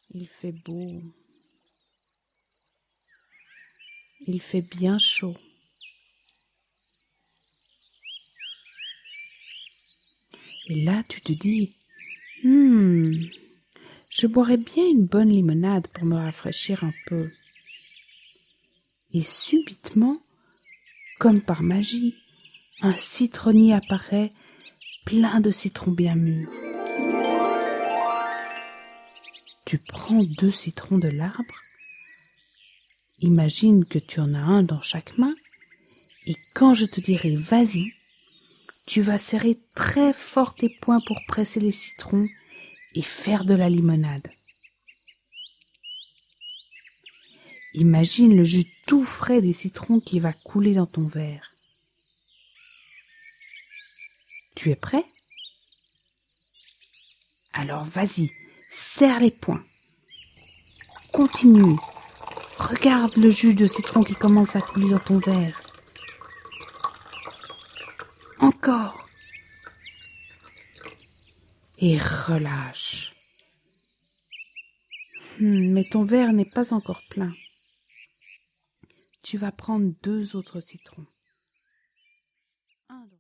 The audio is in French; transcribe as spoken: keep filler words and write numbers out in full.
Il fait beau. Il fait bien chaud. Et là, tu te dis, hmm, je boirais bien une bonne limonade pour me rafraîchir un peu. Et subitement, comme par magie, un citronnier apparaît, plein de citrons bien mûrs. Tu prends deux citrons de l'arbre, imagine que tu en as un dans chaque main, et quand je te dirai « vas-y », tu vas serrer très fort tes poings pour presser les citrons et faire de la limonade. Imagine le jus tout frais des citrons qui va couler dans ton verre. Tu es prêt? Alors vas-y, serre les poings. Continue. Regarde le jus de citron qui commence à couler dans ton verre. Encore. Et relâche. Hmm, mais ton verre n'est pas encore plein. Tu vas prendre deux autres citrons.